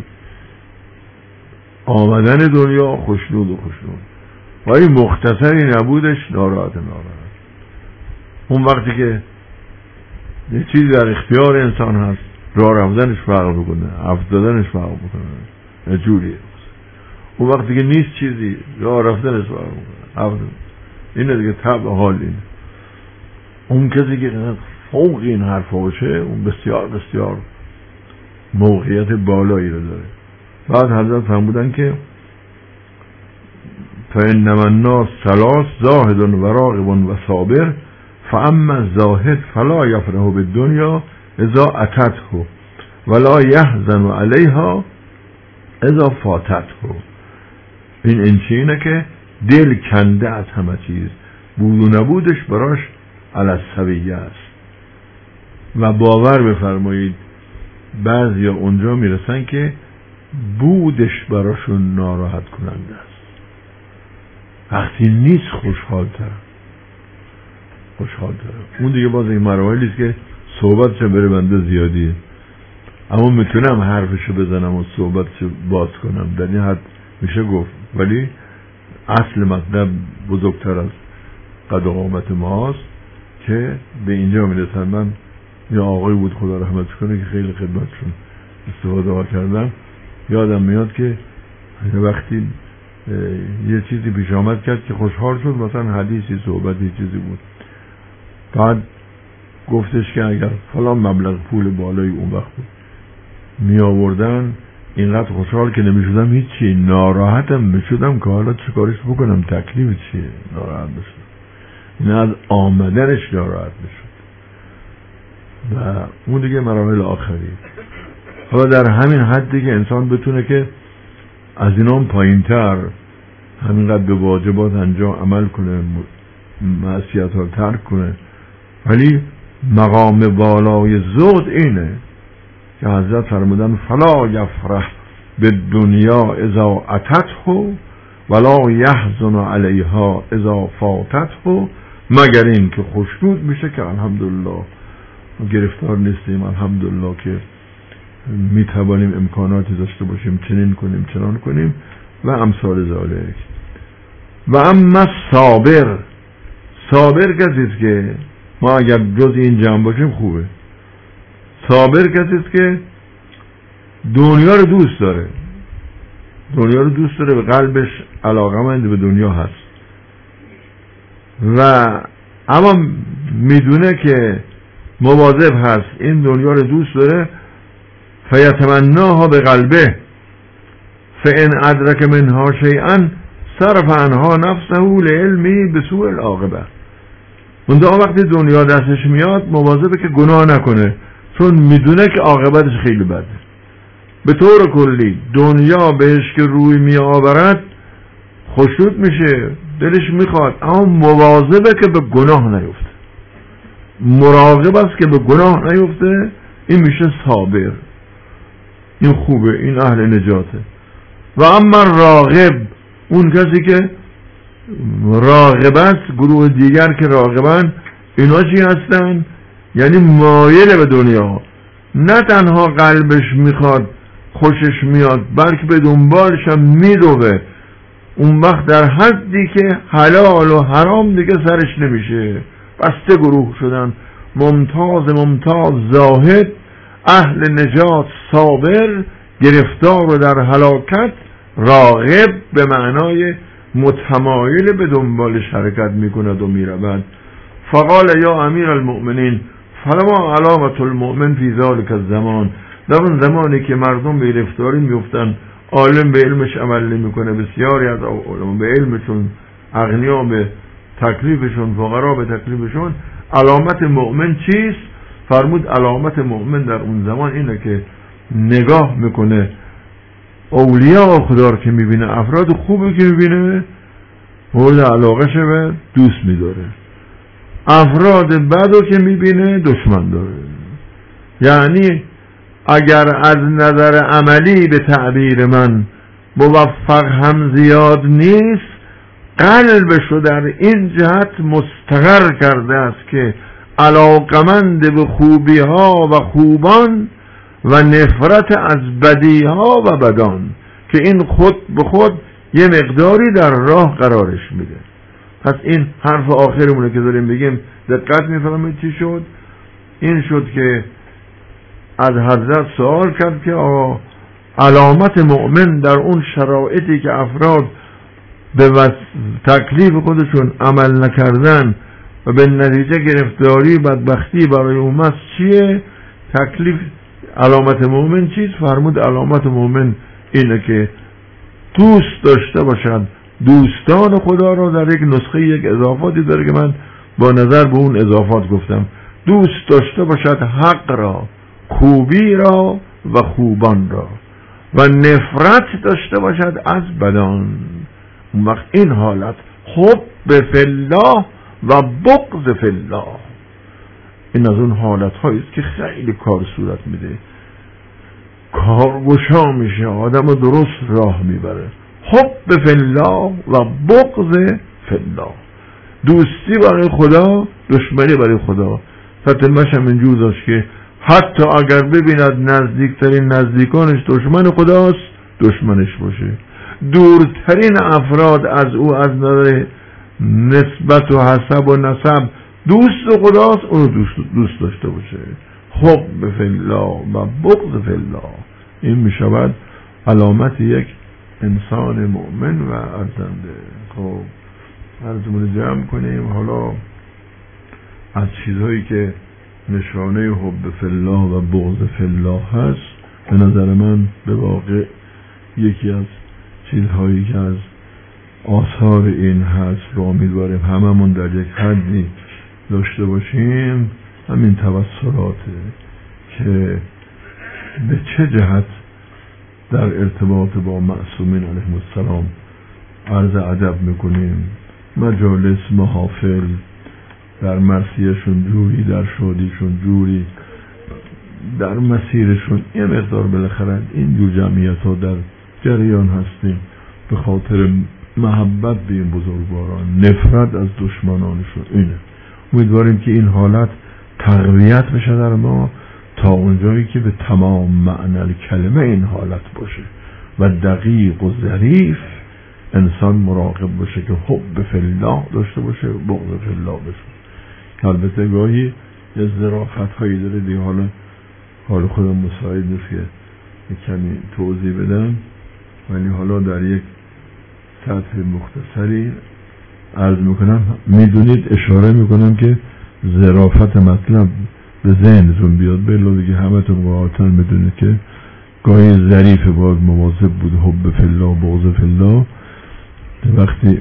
A: آمدن دنیا خوشنود و خوشنود، و این مختصری نبودش ناراحت ناراحت. اون وقتی که یه چیزی در اختیار انسان هست، راه رفتنش فرق بکنه، عفو دادنش فرق بکنه، یه جوریه. اون وقتی که نیست چیزی، راه رفتنش فرق بکنه، عفو. اینه دیگه طبع حال اینه. اون کسی که فوق این حرفا باشه اون بسیار بسیار موقعیت بالایی رو داره. بعد حضرت فرمودن که فإنما الناس ثلاث زاهد و راغب و صابر فاما الزاهد فلا یفرح بالدنیا اذا اتته ولا یحزن علیها اذا فاتته. این این چینه که دل کنده از همه چیز، بود و نبودش براش علی السویه است. و باور بفرمایید بعضیا اونجا میرسن که بودش براشون ناراحت کننده است. وقتی نیست خوشحال‌تر خوشحال‌تر. اون دیگه باز این مراحلی است که صحبتش بره بنده زیادیه، اما میتونم حرفشو بزنم و صحبتشو باز کنم، در این حد میشه گفت. ولی اصل مطلب بزرگتر از قد و قامت ماست که به اینجا میرسن. من یه آقای بود خدا رحمت کنه که خیلی خدمتشون استفاده ها کردم، یادم میاد که وقتی یه چیزی پیش آمد کرد که خوشحال شد، مثلا حدیثی صحبتی چیزی بود، بعد گفتش که اگر فلان مبلغ پول بالای اون وقت بود می آوردن اینقدر خوشحال که نمی شدم هیچی، ناراحتم میشدم که حالا چه کارش بکنم، تکلیف چیه ناراحت بشم. این از آمدنش ناراحت میشد. و اون دیگه مراحل آخری. حالا در همین حدی که انسان بتونه که از اینام پایین تر همینقدر به واجبات انجام عمل کنه، معصیت ها ترک کنه، ولی مقام بالای زهد اینه که حضرت فرمودن فلا یفرح به دنیا اذا اتته ولا یحزن علیها اذا فاتته، مگر این که خوشنود میشه که الحمدلله گرفتار نیستیم، الحمدلله که میتوانیم امکاناتی داشته باشیم، چنین کنیم چنان کنیم و امثال ذالک. و اما صابر، صابر کسیست که ما اگر جز این جمع باشیم خوبه. صابر کسیست که دنیا رو دوست داره، دنیا رو دوست داره، به قلبش علاقه‌مند به دنیا هست و اما میدونه که مواظب هست این دنیا رو دوست داره. فیتمناها به قلبه فان ادرک منها شیئا صرف عنها نفسه لعلمی بسوء العاقبه. منتها وقتی دنیا دستش میاد مواظبه که گناه نکنه، چون میدونه که عاقبتش خیلی بده. به طور کلی دنیا بهش که روی می آورد خوشنود میشه، دلش میخواد، اما مواظبه که به گناه نیفته، مراقب است که به گناه نیفته. این میشه صابر، این خوبه، این اهل نجاته. و اما راغب، اون کسی که راغب است، گروه دیگر که راغبن، اینا چی هستن؟ یعنی مایل به دنیا، نه تنها قلبش میخواد خوشش میاد بلکه به دنبالش هم میدوه. اون وقت در حدی که حلال و حرام دیگه سرش نمیشه. بسته گروه شدن، ممتاز ممتاز زاهد، اهل نجات صابر، گرفتار و در هلاکت راغب به معنای متمایل به دنبالش حرکت میکند و میرود. فقال یا امیر المؤمنین فلما علامت المؤمن فی ذلک الزمان، در اون زمانی که مردم به گرفتاری میفتن، عالم به علمش عمل نمیکنه، بسیاری از علما به علمشون، اغنیا به تکلیفشون، فقرا به تکلیفشون، علامت مؤمن چیست؟ فرمود علامت مؤمن در اون زمان اینه که نگاه میکنه اولیاء خدا رو که میبینه، افراد خوبی که میبینه مورد علاقه شده، دوست میداره، افراد بدو که میبینه دشمن داره. یعنی اگر از نظر عملی به تعبیر من موفق هم زیاد نیست، قلبشو در این جهت مستقر کرده است که علاقمند به خوبی ها و خوبان و نفرت از بدی ها و بدان، که این خود به خود یه مقداری در راه قرارش میده. پس این حرف آخرمونه که داریم بگیم دقت میفهمید چی شد؟ این شد که از حضرت سوال کرد که آقا علامت مؤمن در اون شرایطی که افراد به تکلیف خودشون عمل نکردن و به نتیجه گرفتاری بدبختی برای اومد چیه؟ تکلیف علامت مؤمن چیست؟ فرمود علامت مؤمن اینه که دوست داشته باشد دوستان خدا را. در یک نسخه یک اضافاتی داره که من با نظر به اون اضافات گفتم، دوست داشته باشد حق را، خوبی را و خوبان را، و نفرت داشته باشد از بدان. اون وقت این حالت حب فی الله و بغض فی الله، این از اون حالت هایی است که خیلی کار صورت میده، کارگشا میشه، آدم درست راه میبره. حب فی الله و بغض فی الله. دوستی برای خدا، دشمنی برای خدا. فتلمش هم اینجور داشت که حتی اگر ببیند نزدیکترین نزدیکانش دشمن خداست دشمنش باشه، دورترین افراد از او از نظر نسبت و حسب و نسب دوست خداست، اونو دوست, دوست داشته باشه. حب فی الله و بغض فی الله، این می شود علامت یک انسان مؤمن و ارزنده. خب عرضمون جمع کنیم. حالا از چیزهایی که نشانه حب فی الله و بغض فی الله هست، به نظر من به واقع یکی از چیزهایی که از آثار این هست رو امیدواریم هممون در یک حدی داشته باشیم، همین توسلاته که به چه جهت در ارتباط با معصومین علیهم السلام عرض ادب میکنیم. مجالس، محافل، در مرثیه‌شون جوری، در شادیشون جوری، در مسیرشون یه مقدار بالاخره این جور جمعیت ها در جریان هستیم به خاطر محبت به این بزرگواران، نفرت از دشمنانشون. اینه امیدواریم که این حالت تقویت بشه در ما تا اونجایی که به تمام معنی کلمه این حالت باشه و دقیق و ظریف انسان مراقب باشه که حب فی الله داشته باشه، بغض فی الله باشه. البته گاهی یه ظرافت هایی داره دیگه، حالا حال خودم مساعد نیست که کمی توضیح بدم، ولی حالا در یک سطح مختصری عرض میکنم. میدونید اشاره میکنم که ظرافت مطلب به ذهنتون بیاد، بلا دیگه همه تون قاطعا بدونید که گاهی ظریف باید مواظب بود حب فی الله و بغض فی الله. وقتی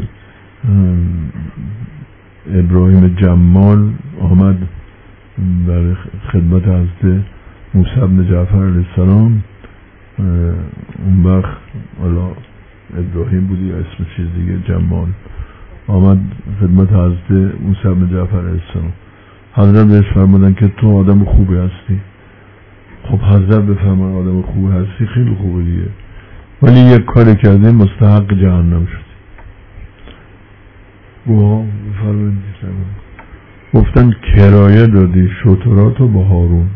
A: ابراهیم جمال آمد برای خدمت حضرت موسی بن جعفر علیه السلام، اون وقت حالا ابراهیم بودی یا اسم چیز دیگه، جمال آمد خدمت حضرت موسی بن جعفر علیه السلام. حضرت بهش فرمودن که تو آدم خوبی هستی. خب حضرت بفرمان آدم خوبی هستی، خیلی خوبه دیگه، ولی یک کاری کرده مستحق جهنم شد. گوها بفرمایید. گفتن کرایه دادی شتراتو با هارون.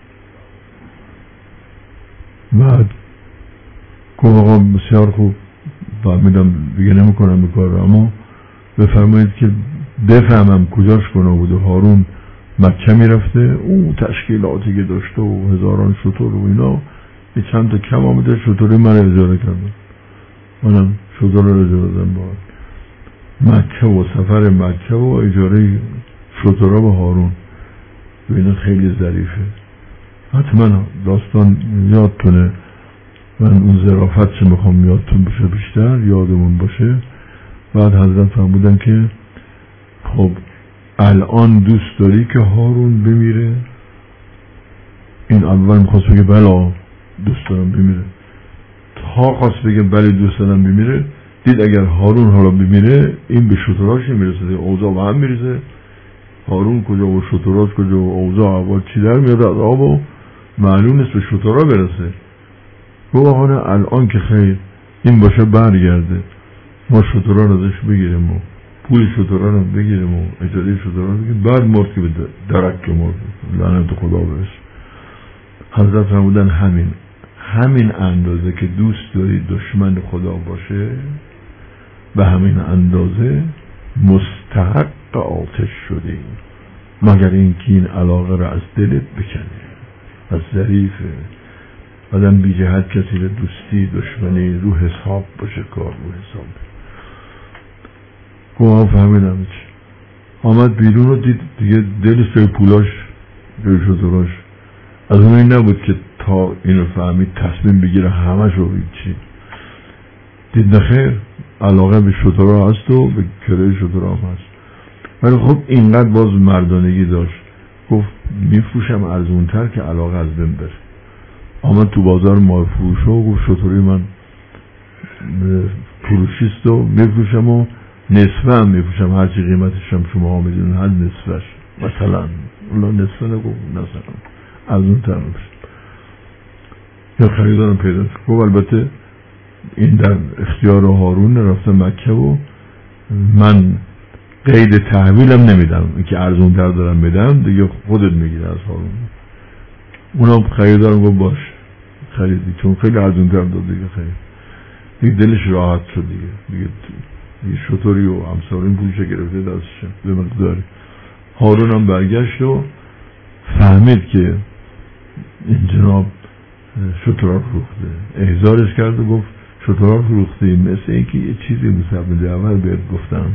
A: بعد گفت آقا بسیار خوب، فهمیدم دیگه نمی کنم به کار، اما بفرمایید که بفهمم کجاش گناه بوده. هارون مکه می رفته، او تشکیلاتی که داشته و هزاران شتر و اینا، یه چند تا کم آمده شتری من اجاره کردم، منم شتر رو اجاره دادم. باید مکه و سفر مکه و اجاره شترها به هارون، ببینه خیلی ظریفه. حتما داستان یادتونه، من اون ظرافت چه میخوام یادتون بشه، بیشتر یادمون باشه. بعد حضرت فرمودن که خب الان دوست داری که هارون بمیره؟ این اول میخواست بگه بلا دوست دارم بمیره، تا خواست بگه بله دوست دارم بمیره، دید اگر هارون حالا بمیره این به شتراش نمیرسه، اوضاع به هم میرسه. هارون کجا و شتراش کجا و اوضاع اول چی در میاد از آب و معلوم نیست به شترا برسه. گوهانه الان که خیر این باشه برگرده، ما شترا رو ازش بگیریم و پول شترا رو بگیریم و اجاره شترا رو بگیریم، بعد مرد که به درک مرد لعنت خدا برس. حضرت فرمودن همین همین اندازه که دوست داری دشمن خدا باشه، به همین اندازه مستحق آتش شدی، مگر اینکه این علاقه را از دلت بکنه. از ظریفه آدم بی جهت کسی رو دوستی دشمنی رو حساب باشه، کار رو حساب. گواه فهمیدم چی آمد بیرون رو دید دیگه دل سر پولاش دل شدراش از اون این نبود که تا اینو فهمید تصمیم بگیره همه شو چی. دید نخیر علاقه به شترا هست و به کره شترا هم هست، ولی خب اینقدر باز مردانگی داشت، گفت میفروشم ارزونتر که علاقه از بین بره. آمد تو بازار مال فروش و گفت شتری من فروشیست و میفروشم و نصفه هم میفروشم، هرچی قیمتش هم شما ها میدونن، هر نصفش مثلا اولا نصفه نگفت مثلا ارزونتر میفروشم. یا خریدارم پیدا گفت البته این در اختیار هارون، رفته مکه و من قید تحویلم نمیدم، که ارزون تر دارم بدم دیگه خودت میگیره از هارون. اونم خریدارم گفت باش خریدی، چون خیلی ارزون تر داد دیگه خرید. دیگه دلش راحت شد دیگه دیگه, دیگه شطوری و امثال این پولش گرفته دستش به مقداری. هارون هم برگشت و فهمید که این جناب شطران فروخته، احضارش کرد و گفت شطران فروخته، مثل اینکه یه چیزی مصبنده اول بهت گفتم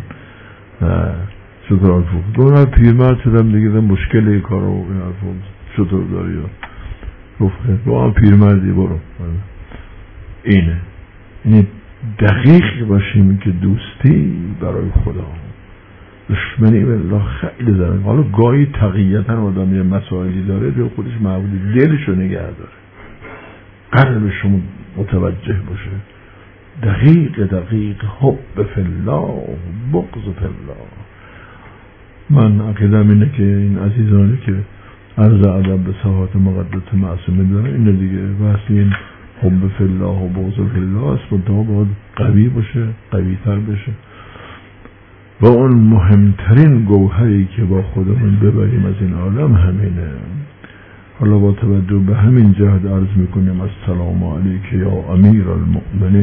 A: شطران فروخته. گفتم پیرمرد شدم دیگه مشکل این کار رو این حرف شطور داری یا گفت با هم پیرمردی برو. اینه یعنی دقیق باشیم که دوستی برای خدا، دشمنی بالله خیلی دارن. حالا گاهی تقییتا آدم یه مسائلی داره به خودش معبودی، دلشو نگه داره، قلبش متوجه باشه، دقیق دقیق حب فی الله بغض فی الله. من عقیدم اینه که این عزیزانی که عرض ادب به صحات مقدس معصومه داره، اینه دیگه بحث این حب فی الله و بغض فی الله است، منتها باید قوی باشه، قوی تر بشه و اون مهمترین گوهری که با خودمون ببریم از این عالم همینه. حالا با توجه به همین جهت عرض میکنیم السلام علیک یا امیر المؤمنین،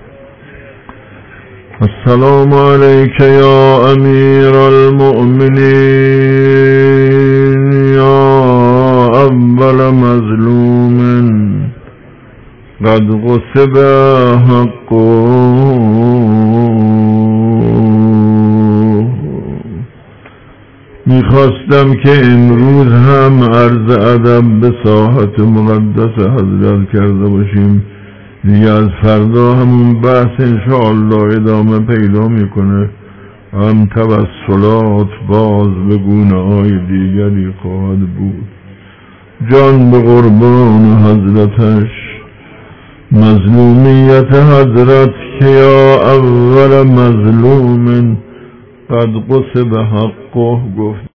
A: السلام علیک یا امیر المؤمنین، یا اول مظلوم قد غصب حقه. میخواستم که امروز هم عرض ادب به ساحت مقدس حضرت کرده باشیم، دیگه از فردا همون بحث انشاءالله ادامه پیدا میکنه، هم توسلات باز به گونه های دیگری خواهد بود. جان به قربان حضرتش، مظلومیت حضرت که یا اول مظلوم قد غصب حقه گفت.